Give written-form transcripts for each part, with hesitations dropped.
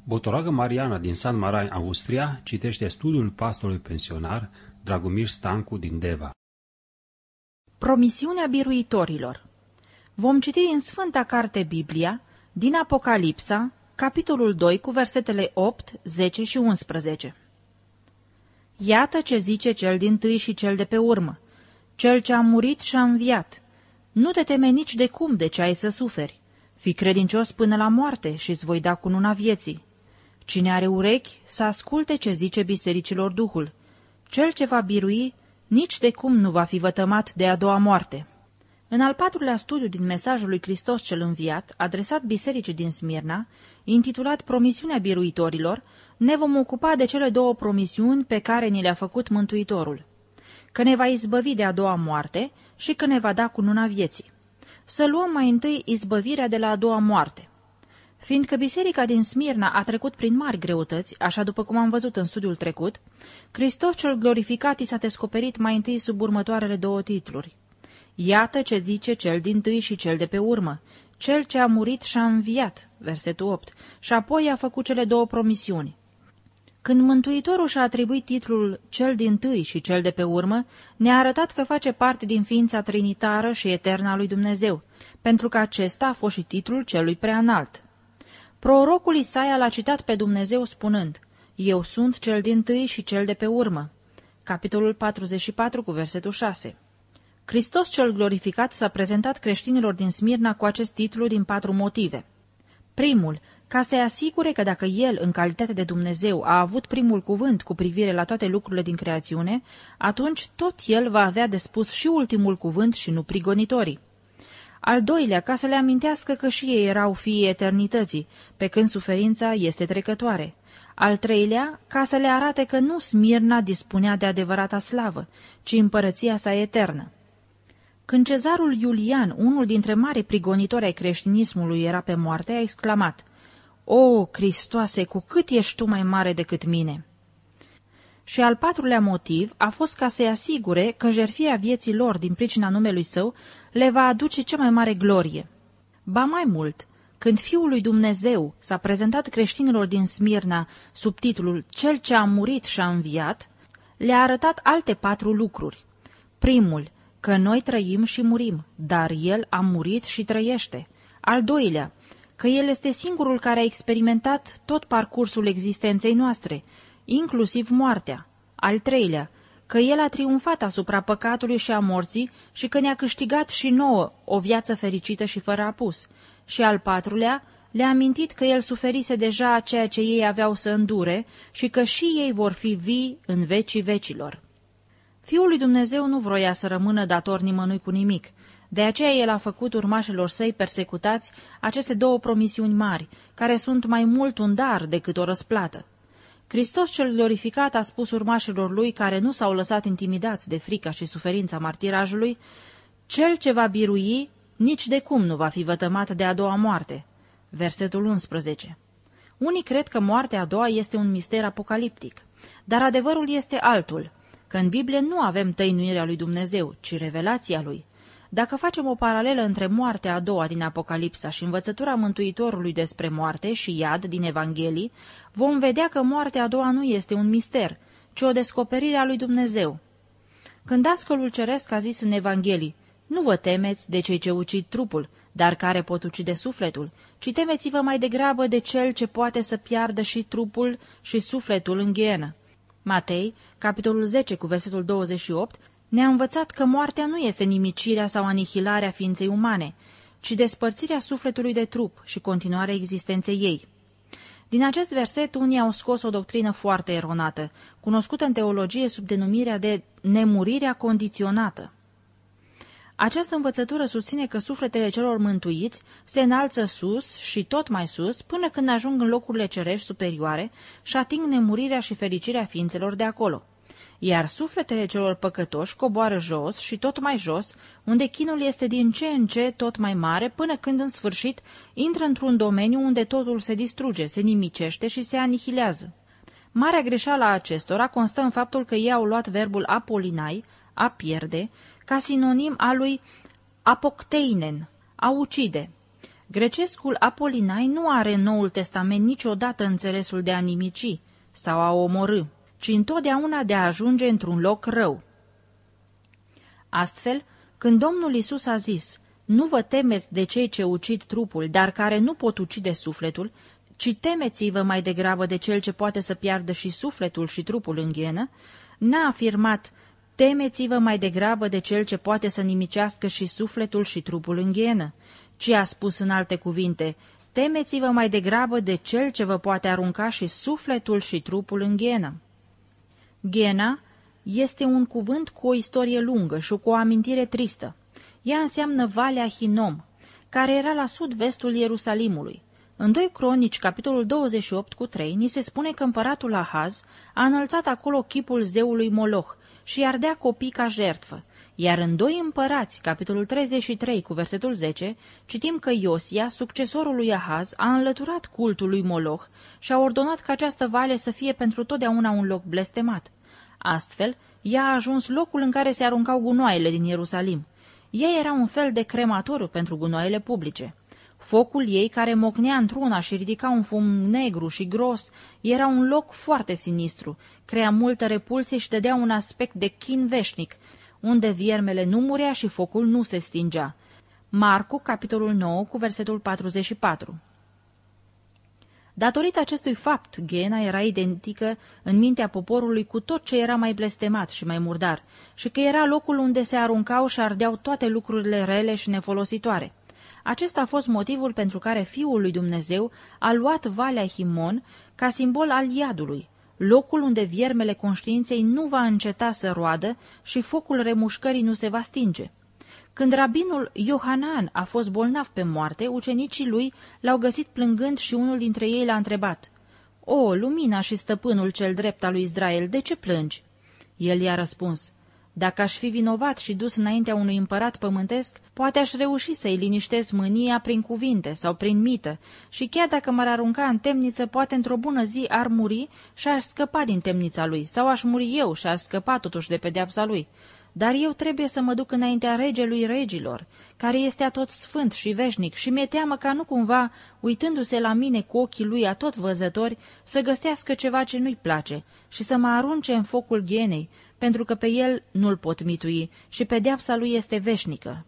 Botoragă Mariana din San Marain, Austria, citește studiul pastorului pensionar Dragomir Stancu din Deva. Promisiunea biruitorilor. Vom citi din Sfânta Carte Biblia, din Apocalipsa, capitolul 2, cu versetele 8, 10 și 11. Iată ce zice cel dintâi și cel de pe urmă, cel ce a murit și a înviat. Nu te teme nici de cum de ce ai să suferi. Fii credincios până la moarte și îți voi da cununa vieții. Cine are urechi, să asculte ce zice bisericilor Duhul. Cel ce va birui, nici de cum nu va fi vătămat de a doua moarte. În al patrulea studiu din mesajul lui Hristos cel înviat, adresat bisericii din Smirna, intitulat Promisiunea biruitorilor, ne vom ocupa de cele două promisiuni pe care ni le-a făcut Mântuitorul. Că ne va izbăvi de a doua moarte și că ne va da cununa vieții. Să luăm mai întâi izbăvirea de la a doua moarte. Fiindcă biserica din Smirna a trecut prin mari greutăți, așa după cum am văzut în studiul trecut, Hristos cel glorificat i s-a descoperit mai întâi sub următoarele două titluri. Iată ce zice cel dintâi și cel de pe urmă, cel ce a murit și a înviat, versetul 8, și apoi a făcut cele două promisiuni. Când Mântuitorul și-a atribuit titlul cel dintâi și cel de pe urmă, ne-a arătat că face parte din ființa trinitară și eternă a lui Dumnezeu, pentru că acesta a fost și titlul celui preanalt. Prorocul Isaia l-a citat pe Dumnezeu spunând, Eu sunt cel dintâi și cel de pe urmă. Capitolul 44 cu versetul 6. Hristos cel glorificat s-a prezentat creștinilor din Smirna cu acest titlu din 4 motive. Primul, ca să-i asigure că dacă El, în calitate de Dumnezeu, a avut primul cuvânt cu privire la toate lucrurile din creațiune, atunci tot El va avea de spus și ultimul cuvânt și nu prigonitorii. Al doilea, ca să le amintească că și ei erau fiii eternității, pe când suferința este trecătoare. Al treilea, ca să le arate că nu Smirna dispunea de adevărata slavă, ci împărăția sa eternă. Când cezarul Iulian, unul dintre mari prigonitori ai creștinismului, era pe moarte, a exclamat, O, Hristoase, cu cât ești tu mai mare decât mine! Și al patrulea motiv a fost ca să-i asigure că jertfirea vieții lor din pricina numelui său le va aduce cea mai mare glorie. Ba mai mult, când Fiul lui Dumnezeu s-a prezentat creștinilor din Smirna sub titlul Cel ce a murit și a înviat, le-a arătat alte 4 lucruri. Primul, că noi trăim și murim, dar El a murit și trăiește. Al doilea, că El este singurul care a experimentat tot parcursul existenței noastre, inclusiv moartea. Al treilea, că El a triumfat asupra păcatului și a morții și că ne-a câștigat și nouă o viață fericită și fără apus. Și al patrulea, le-a amintit că El suferise deja ceea ce ei aveau să îndure și că și ei vor fi vii în vecii vecilor. Fiul lui Dumnezeu nu vroia să rămână dator nimănui cu nimic, de aceea El a făcut urmașilor săi persecutați aceste două promisiuni mari, care sunt mai mult un dar decât o răsplată. Hristos cel glorificat a spus urmașilor Lui, care nu s-au lăsat intimidați de frica și suferința martirajului, Cel ce va birui, nici de cum nu va fi vătămat de a doua moarte. Versetul 11. Unii cred că moartea a doua este un mister apocaliptic, dar adevărul este altul, că în Biblie nu avem tăinuirea lui Dumnezeu, ci revelația Lui. Dacă facem o paralelă între moartea a doua din Apocalipsa și învățătura Mântuitorului despre moarte și iad din Evanghelii, vom vedea că moartea a doua nu este un mister, ci o descoperire a lui Dumnezeu. Când Dascălul Ceresc a zis în Evanghelii, nu vă temeți de cei ce ucid trupul, dar care pot ucide sufletul, ci temeți-vă mai degrabă de cel ce poate să piardă și trupul și sufletul în ghienă. Matei, capitolul 10 cu versetul 28, ne-a învățat că moartea nu este nimicirea sau anihilarea ființei umane, ci despărțirea sufletului de trup și continuarea existenței ei. Din acest verset, unii au scos o doctrină foarte eronată, cunoscută în teologie sub denumirea de nemurirea condiționată. Această învățătură susține că sufletele celor mântuiți se înalță sus și tot mai sus până când ajung în locurile cerești superioare și ating nemurirea și fericirea ființelor de acolo. Iar sufletele celor păcătoși coboară jos și tot mai jos, unde chinul este din ce în ce tot mai mare, până când în sfârșit intră într-un domeniu unde totul se distruge, se nimicește și se anihilează. Marea greșeală a acestora constă în faptul că ei au luat verbul apolinai, a pierde, ca sinonim al lui apocteinen, a ucide. Grecescul Apolinai nu are în Noul Testament niciodată înțelesul de a nimici sau a omorî, ci întotdeauna de a ajunge într-un loc rău. Astfel, când Domnul Iisus a zis, nu vă temeți de cei ce ucid trupul, dar care nu pot ucide sufletul, ci temeți-vă mai degrabă de cel ce poate să piardă și sufletul și trupul în ghenă, n-a afirmat, temeți-vă mai degrabă de cel ce poate să nimicească și sufletul și trupul în ghenă, ci a spus în alte cuvinte, temeți-vă mai degrabă de cel ce vă poate arunca și sufletul și trupul în ghenă. Ghena este un cuvânt cu o istorie lungă și cu o amintire tristă. Ea înseamnă Valea Hinom, care era la sud-vestul Ierusalimului. În 2 Cronici, capitolul 28:3, ni se spune că împăratul Ahaz a înălțat acolo chipul zeului Moloch și ardea copii ca jertfă. Iar în 2 Împărați, capitolul 33, cu versetul 10, citim că Iosia, succesorul lui Ahaz, a înlăturat cultul lui Moloch și a ordonat ca această vale să fie pentru totdeauna un loc blestemat. Astfel, ea a ajuns locul în care se aruncau gunoaiele din Ierusalim. Ea era un fel de crematoriu pentru gunoaiele publice. Focul ei, care mocnea într-una și ridica un fum negru și gros, era un loc foarte sinistru, crea multă repulsie și dădea un aspect de chin veșnic, unde viermele nu murea și focul nu se stingea. Marcu, capitolul 9, cu versetul 44. Datorită acestui fapt, Ghena era identică în mintea poporului cu tot ce era mai blestemat și mai murdar, și că era locul unde se aruncau și ardeau toate lucrurile rele și nefolositoare. Acesta a fost motivul pentru care Fiul lui Dumnezeu a luat Valea Himon ca simbol al iadului, locul unde viermele conștiinței nu va înceta să roadă și focul remușcării nu se va stinge. Când rabinul Iohanan a fost bolnav pe moarte, ucenicii lui l-au găsit plângând și unul dintre ei l-a întrebat, O, lumina și stăpânul cel drept al lui Israel, de ce plângi?" El i-a răspuns, Dacă aș fi vinovat și dus înaintea unui împărat pământesc, poate aș reuși să-i liniștesc mânia prin cuvinte sau prin mită, și chiar dacă m-ar arunca în temniță, poate într-o bună zi ar muri și aș scăpa din temnița lui, sau aș muri eu și aș scăpa totuși de pedeapsa lui. Dar eu trebuie să mă duc înaintea regelui regilor, care este atot sfânt și veșnic, și mi-e teamă ca nu cumva, uitându-se la mine cu ochii lui atot văzători, să găsească ceva ce nu-i place și să mă arunce în focul ghenei, pentru că pe el nu-l pot mitui și pedeapsa lui este veșnică.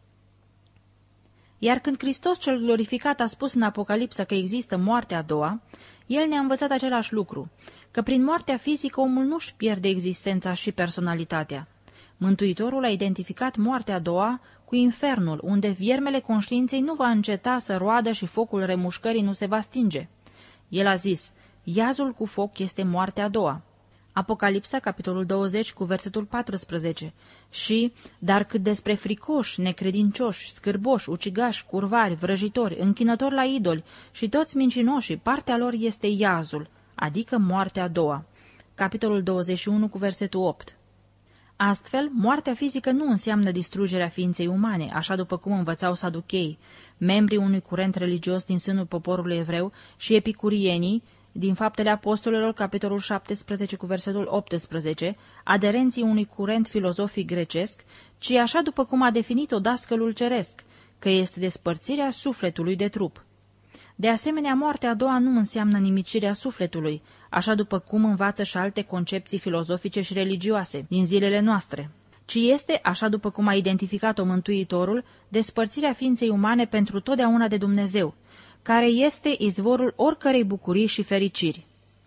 Iar când Hristos cel glorificat a spus în Apocalipsa că există moartea a doua, el ne-a învățat același lucru, că prin moartea fizică omul nu-și pierde existența și personalitatea. Mântuitorul a identificat moartea a doua cu infernul, unde viermele conștiinței nu va înceta să roadă și focul remușcării nu se va stinge. El a zis, iazul cu foc este moartea a doua. Apocalipsa, capitolul 20, cu versetul 14. Și, dar cât despre fricoși, necredincioși, scârboși, ucigași, curvari, vrăjitori, închinători la idoli și toți mincinoșii, partea lor este iazul, adică moartea a doua. Capitolul 21, cu versetul 8. Astfel, moartea fizică nu înseamnă distrugerea ființei umane, așa după cum învățau saducheii, membrii unui curent religios din sânul poporului evreu, și epicurienii, din Faptele Apostolilor, capitolul 17, cu versetul 18, aderenții unui curent filozofic grecesc, ci așa după cum a definit-o dascălul ceresc, că este despărțirea sufletului de trup. De asemenea, moartea a doua nu înseamnă nimicirea sufletului, așa după cum învață și alte concepții filozofice și religioase din zilele noastre, ci este, așa după cum a identificat-o Mântuitorul, despărțirea ființei umane pentru totdeauna de Dumnezeu, care este izvorul oricărei bucurii și fericiri.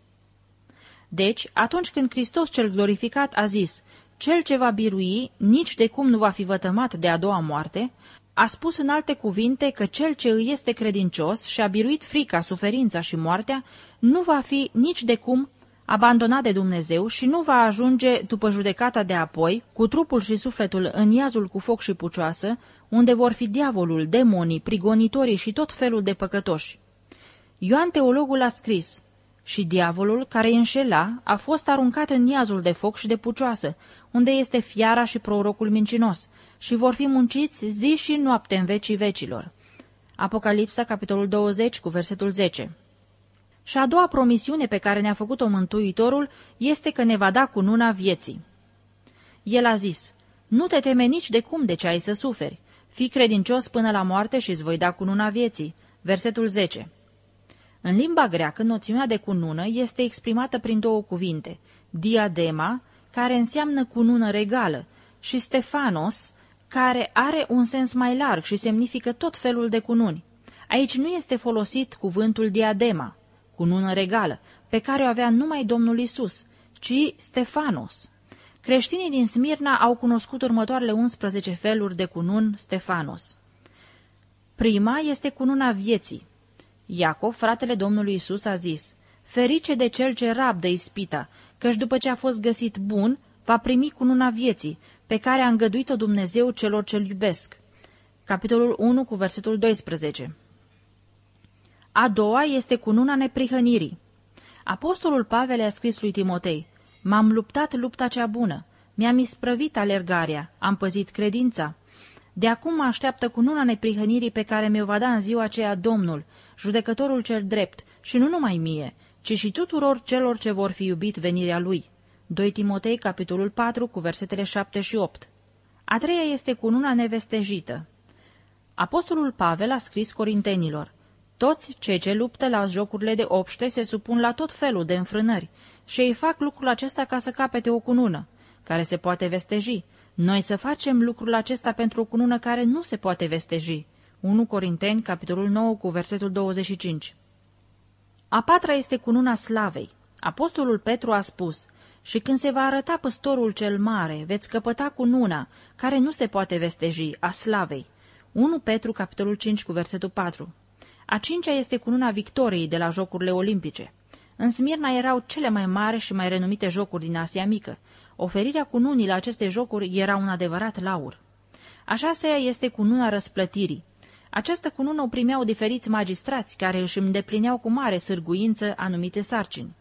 Deci, atunci când Hristos cel glorificat a zis, cel ce va birui nici de cum nu va fi vătămat de a doua moarte, a spus în alte cuvinte că cel ce îi este credincios și a biruit frica, suferința și moartea, nu va fi nici de cum abandonat de Dumnezeu și nu va ajunge, după judecata de apoi, cu trupul și sufletul în iazul cu foc și pucioasă, unde vor fi diavolul, demonii, prigonitorii și tot felul de păcătoși. Ioan Teologul a scris, și diavolul, care îi înșela, a fost aruncat în iazul de foc și de pucioasă, unde este fiara și prorocul mincinos, și vor fi munciți zi și noapte în vecii vecilor. Apocalipsa, capitolul 20, cu versetul 10. Și a doua promisiune pe care ne-a făcut-o Mântuitorul este că ne va da cununa vieții. El a zis, nu te teme nici de cum de ce ai să suferi, Fii credincios până la moarte și îți voi da cununa vieții. Versetul 10. În limba greacă, noțiunea de cunună este exprimată prin două cuvinte, diadema, care înseamnă cunună regală, și Stefanos, care are un sens mai larg și semnifică tot felul de cununi. Aici nu este folosit cuvântul diadema, cunună regală, pe care o avea numai Domnul Isus, ci Stefanos. Creștinii din Smirna au cunoscut următoarele 11 feluri de cunun Stefanos. Prima este cununa vieții. Iacov, fratele Domnului Isus, a zis: ferice de cel ce rabdă ispita, căci după ce a fost găsit bun, va primi cununa vieții, pe care a îngăduit-o Dumnezeu celor ce-L iubesc. Capitolul 1 cu versetul 12. A doua este cununa neprihănirii. Apostolul Pavel a scris lui Timotei: m-am luptat lupta cea bună, mi-am isprăvit alergarea, am păzit credința. De acum mă așteaptă cununa neprihănirii pe care mi-o va da în ziua aceea Domnul, judecătorul cel drept, și nu numai mie, ci și tuturor celor ce vor fi iubit venirea lui. 2 Timotei, capitolul 4, cu versetele 7 și 8. A treia este cununa nevestejită. Apostolul Pavel a scris Corintenilor: toți cei ce luptă la jocurile de obște se supun la tot felul de înfrânări și ei fac lucrul acesta ca să capete o cunună, care se poate vesteji. Noi să facem lucrul acesta pentru o cunună care nu se poate vesteji. 1 Corinteni, capitolul 9, cu versetul 25. A patra este cununa slavei. Apostolul Petru a spus: și când se va arăta păstorul cel mare, veți căpăta cununa, care nu se poate vesteji, a slavei. 1 Petru, capitolul 5, cu versetul 4. A cincea este cununa victoriei de la Jocurile Olimpice. În Smirna erau cele mai mari și mai renumite jocuri din Asia Mică. Oferirea cununii la aceste jocuri era un adevărat laur. A șasea este cununa răsplătirii. Această cunună o primeau diferiți magistrați care își îndeplineau cu mare sârguință anumite sarcini.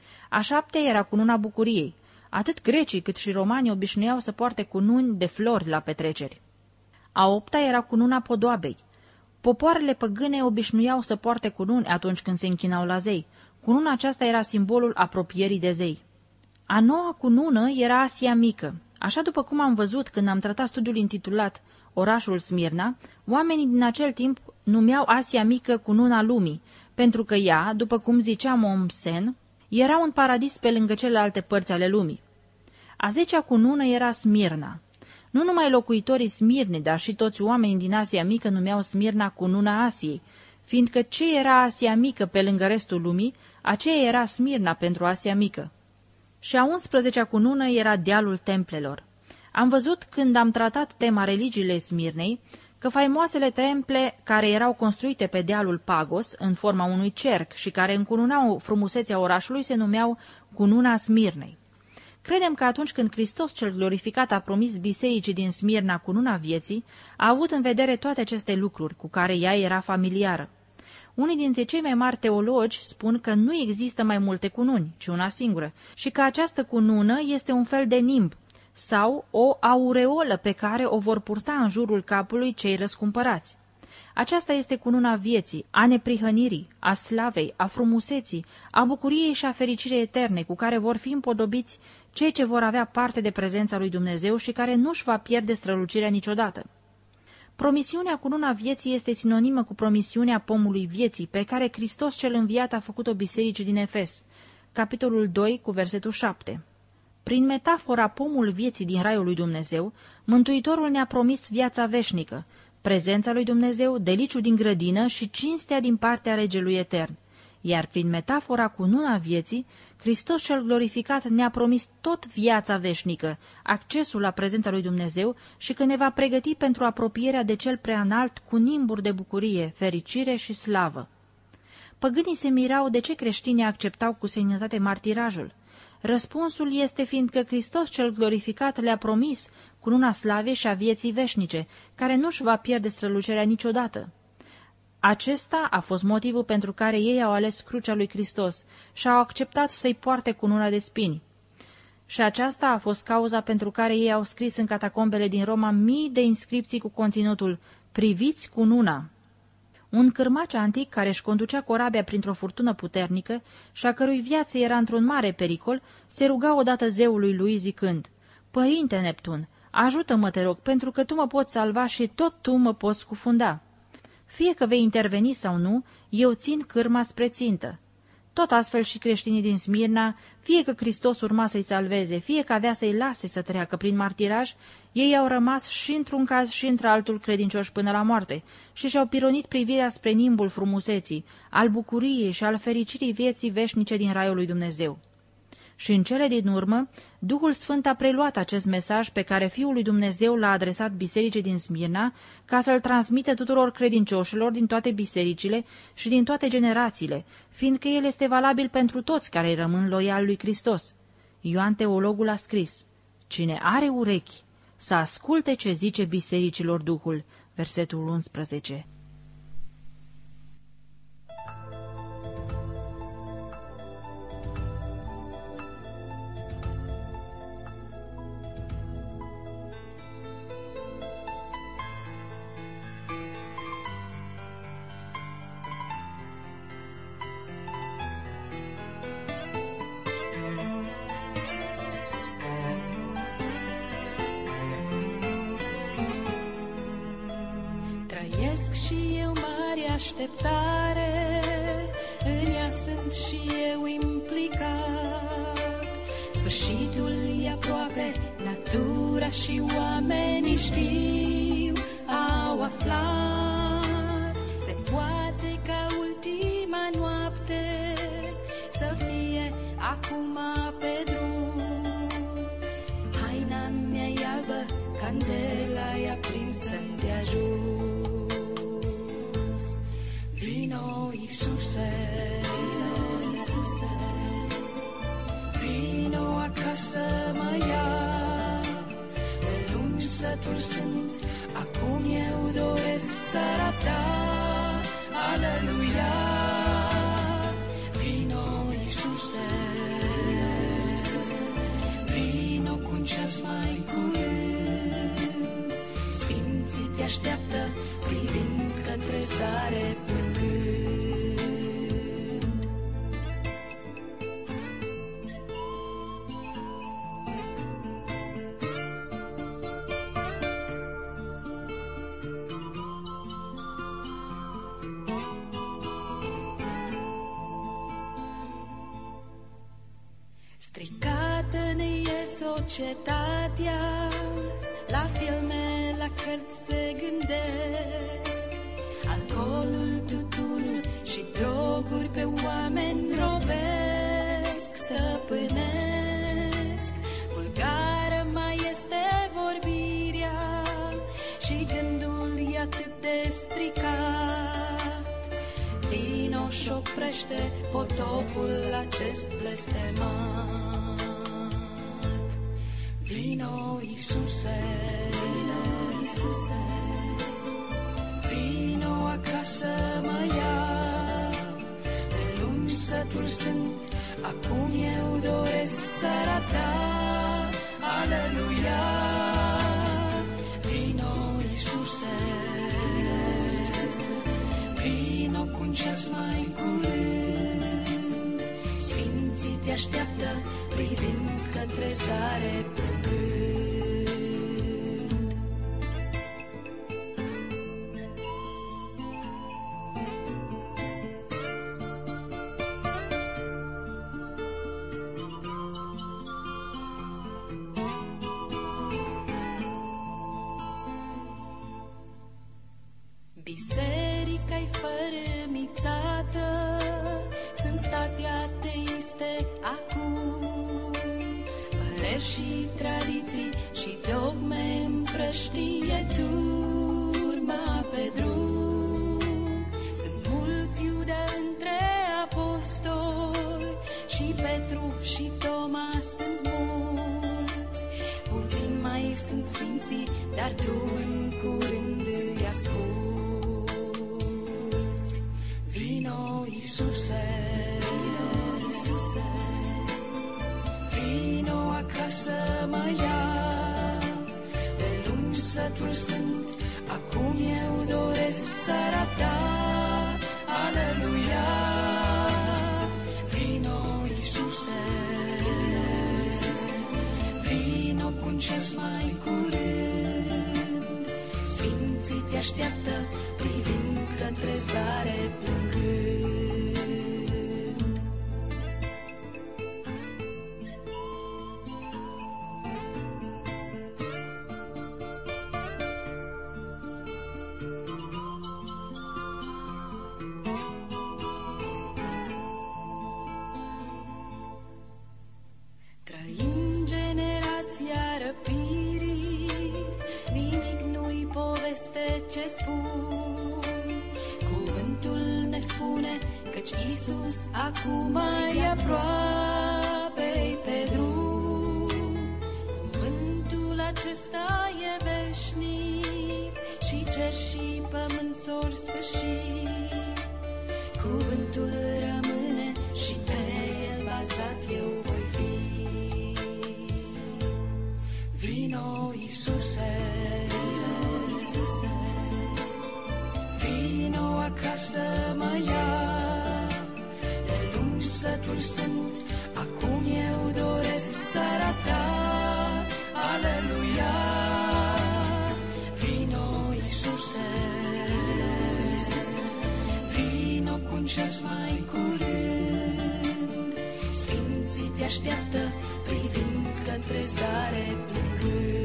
A șaptea era cununa bucuriei. Atât grecii cât și romanii obișnuiau să poarte cununi de flori la petreceri. A opta era cununa podoabei. Popoarele păgâne obișnuiau să poarte cununi atunci când se închinau la zei. Cununa aceasta era simbolul apropierii de zei. A noua cunună era Asia Mică. Așa după cum am văzut când am tratat studiul intitulat Orașul Smirna, oamenii din acel timp numeau Asia Mică cununa lumii, pentru că ea, după cum zicea Mommsen, era un paradis pe lângă celelalte părți ale lumii. A zecea cunună era Smirna. Nu numai locuitorii Smirnei, dar și toți oamenii din Asia Mică numeau Smirna cununa Asiei, fiindcă ce era Asia Mică pe lângă restul lumii, aceea era Smirna pentru Asia Mică. Și a 11-a cunună era dealul templelor. Am văzut când am tratat tema religiile Smirnei că faimoasele temple care erau construite pe dealul Pagos în forma unui cerc și care încununau frumusețea orașului se numeau cununa Smirnei. Credem că atunci când Hristos cel glorificat a promis bisericii din Smirna cununa vieții, a avut în vedere toate aceste lucruri cu care ea era familiară. Unii dintre cei mai mari teologi spun că nu există mai multe cununi, ci una singură, și că această cunună este un fel de nimb sau o aureolă pe care o vor purta în jurul capului cei răscumpărați. Aceasta este cununa vieții, a neprihănirii, a slavei, a frumuseții, a bucuriei și a fericirii eterne cu care vor fi împodobiți cei ce vor avea parte de prezența lui Dumnezeu și care nu-și va pierde strălucirea niciodată. Promisiunea cununa vieții este sinonimă cu promisiunea pomului vieții pe care Hristos cel înviat a făcut-o bisericii din Efes. Capitolul 2 cu versetul 7. Prin metafora pomul vieții din raiul lui Dumnezeu, Mântuitorul ne-a promis viața veșnică, prezența lui Dumnezeu, deliciul din grădină și cinstea din partea Regelui Etern. Iar prin metafora cununa vieții, Hristos cel glorificat ne-a promis tot viața veșnică, accesul la prezența lui Dumnezeu și că ne va pregăti pentru apropierea de cel preanalt cu nimburi de bucurie, fericire și slavă. Păgânii se mirau de ce creștinii acceptau cu seninătate martirajul. Răspunsul este fiindcă Hristos cel glorificat le-a promis cununa slavei și a vieții veșnice, care nu-și va pierde strălucirea niciodată. Acesta a fost motivul pentru care ei au ales crucea lui Hristos și au acceptat să-i poarte cununa de spini. Și aceasta a fost cauza pentru care ei au scris în catacombele din Roma mii de inscripții cu conținutul „Priviți cununa”. Un cârmace antic care își conducea corabia printr-o furtună puternică și a cărui viață era într-un mare pericol, se ruga odată zeului lui zicând: „Părinte Neptun, Ajută-mă, te rog, pentru că tu mă poți salva și tot tu mă poți scufunda. Fie că vei interveni sau nu, eu țin cârma spre țintă. Tot astfel și creștinii din Smirna, fie că Hristos urma să-i salveze, fie că avea să-i lase să treacă prin martiraj, ei au rămas și într-un caz și într-altul credincioși până la moarte și și-au pironit privirea spre nimbul frumuseții, al bucuriei și al fericirii vieții veșnice din raiul lui Dumnezeu. Și în cele din urmă, Duhul Sfânt a preluat acest mesaj pe care Fiul lui Dumnezeu l-a adresat bisericii din Smirna ca să-l transmită tuturor credincioșilor din toate bisericile și din toate generațiile, fiindcă el este valabil pentru toți care rămân loiali lui Hristos. Ioan Teologul a scris: Cine are urechi, să asculte ce zice bisericilor Duhul. Versetul 11. Și eu mare așteptare, în ea sunt și eu implicat. Sfârșitul e aproape, natura și oamenii știu, au aflat. Se poate ca ultima noapte să fie acum pe drum. Haina mea-i albă, candela e aprinsă-mi de ajuns. Vino, Iisuse, vino acasă, mă ia. De lung sătul sunt, acum eu doresc țara ta. Aleluia. Vino, Iisuse, vino cu-n ceas mai curând. Sfinții te așteaptă, privind către zare plângând. Stricată ne e societatea, la filme, la cărți se gândesc. Alcoolul, tutunul și droguri pe oameni robesc, stăpânesc. Vulgară mai este vorbirea și gândul e atât de stricat. Vino și oprește potopul acest blestemat. Vino, Iisuse, vino, Iisuse, vino acasă, mă ia. De lung sătul sunt, acum eu doresc țara ta. Aleluia. Vino, Iisuse, vino cu-n ceas mai curând. Sfinții te așteaptă, privind către zare plângând. Biserica-i fărâmițată, sunt state ateiste acum. Păreri și tradiții și dogme împrăștie turma pe drum. Sunt mulți Iuda între apostoli, și Petru și Toma sunt mulți. Puțin mai sunt sfinții, dar tu în curând îi asculți. Vino, Iisuse, vino, Iisuse, vino acasă, mă ia. De lung sătul sunt, acum eu doresc țara ta. Aleluia. Vino, Iisuse, vino cu-n ceas mai curând. așteaptă, privind către zare plângând. Trăim generația răpirii, nimic nu-i poveste ce spun. Cuvântul ne spune căci Iisus acum e aproape pe drum. Cuvântul acesta e veșnic și cer și pământ s-or sfârși. Cuvântul rămâne și pe el bazat eu voi fi. Vino, Iisuse, vino acasă, mă ia. De lungi sătul sunt, acum eu doresc țara ta. Aleluia! Vino, Iisuse, vino cu-n cer mai curând. Sfinții te așteaptă, privind către zare plângând.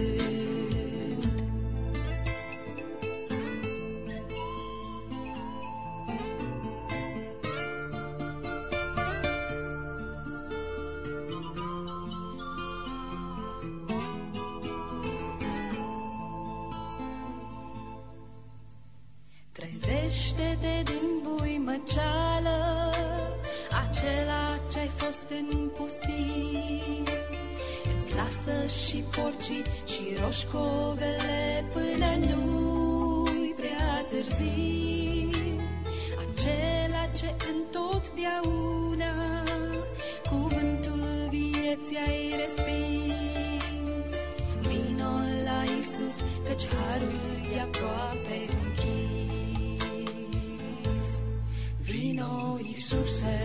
Trezește-te din buimăceală, acela ce-ai fost în pustii. Îți lasă și porcii și roșcovele până nu-i prea târziu. Acela ce întotdeauna cuvântul vieții ai respins. Vino la Iisus, căci harul e aproape închis. Vino, Iisuse,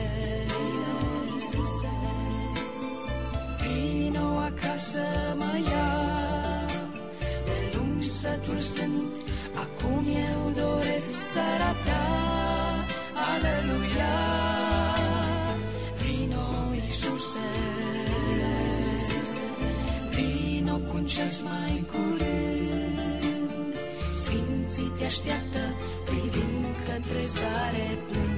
vino acasă, mă ia. De lungi sătul sunt, acum eu doresc țara ta. Aleluia! Vino, Iisuse, vino cu-n cer mai curând. Sfinții te așteaptă, privind către zare plângând.